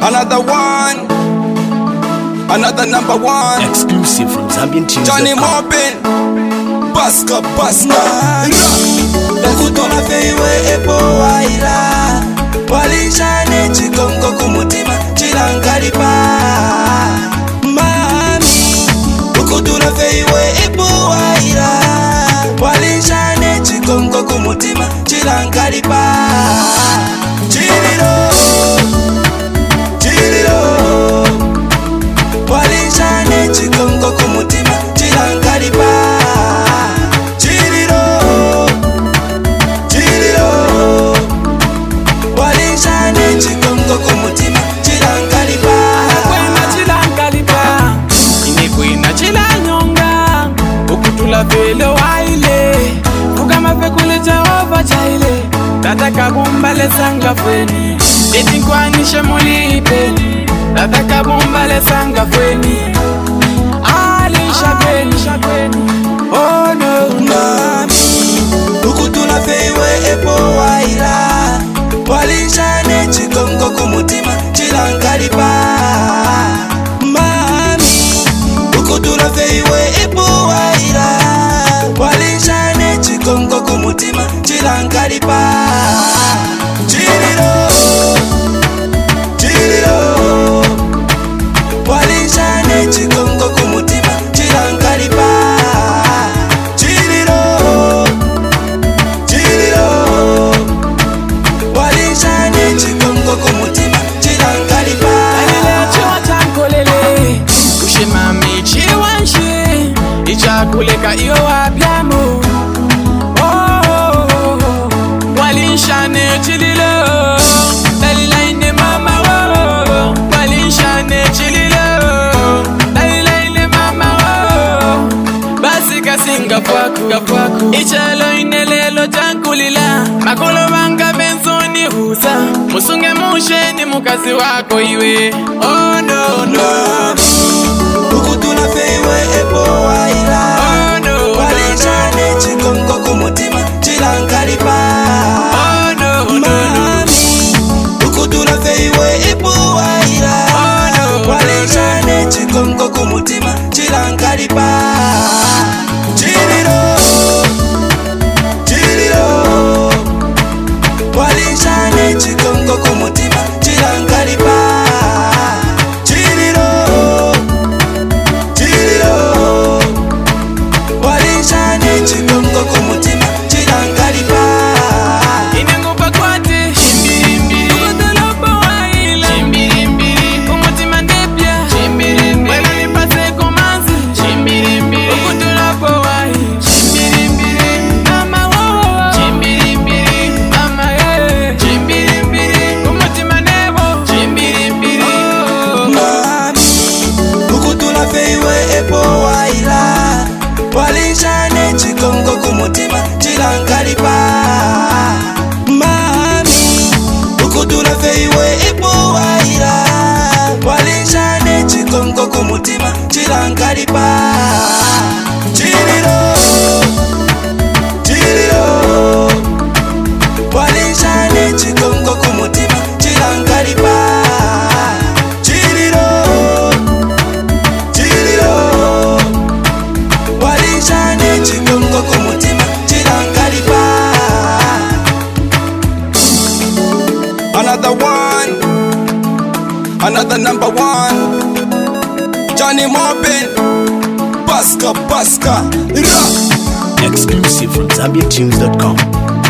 Another one, another number one. Exclusive from Zambian Tunes. Johnny Moppin, Baska, Dakutona feiwe epo waila Walishane chikongo kumutima chilankalipa Mami Dakutona feiwe epo waila Walishane chikongo kumutima chilankalipa Chililo Walishane chikongo kumutima chilankalipa Chikongo kumutima chilangalipa Kwena chilangalipa Inekwena chilanyonga Ukutula vele waile Kugama fekule Jehova chaile Tataka bumbale sanga fweni Etinkwanishe mulipeni Tataka bumbale sanga fweni Alisha kweni Oh no Mami Ukutula feiwe epo waila Walishane chikongo kumutima chilankalipa Mami Ukutula feiwe epo waila Walishane chikongo kumutima chilankalipa Chililo Walishane chikongo kumutima chilankalipa Chikongo kumutima chilangalipa Alile chiwa chankolele Kushimami chiwanshi Ichakuleka iyo wabyamu Walishane chililo Dalila ine mama Walishane chililo Dalila ine mama Basika singa pwaku Ichalo ine lelo chankulila Makolo manga benzoni husa Musunge musheni mukazi wako iwe Oh no no Ukutula feiwe epo waila Oh no Walishane chikongo kumutima chilankalipa Oh no Mami Ukutula feiwe epo waila Walishane chikongo kumutima chilankalipa Walishane chikongo kumutima chilankalipa Walishane chikongo kumutima chilankalipa Inengupa kwati Chimbirimbiri Ukutolopo waila Chimbirimbiri Kumutima ndepya Chimbirimbiri Wena nipase kumanzi Chimbirimbiri Ukutolopo waila Chimbirimbiri Mama wowo Chimbirimbiri Mama ye Chimbirimbiri Kumutima nebo Chimbirimbiri Mami Ukutula feiwe epo waila Walishane chikongo kumutima chilankalipa Mami Ukutula feiwe epo waila Walishane chikongo kumutima chilankalipa Chililo Walishane chikongo kumutima chilankalipa Walishane chikongo kumutima chilankalipa Another one, another number one. Johnny Moppin, Baska, Exclusive from ZambianTunes.com.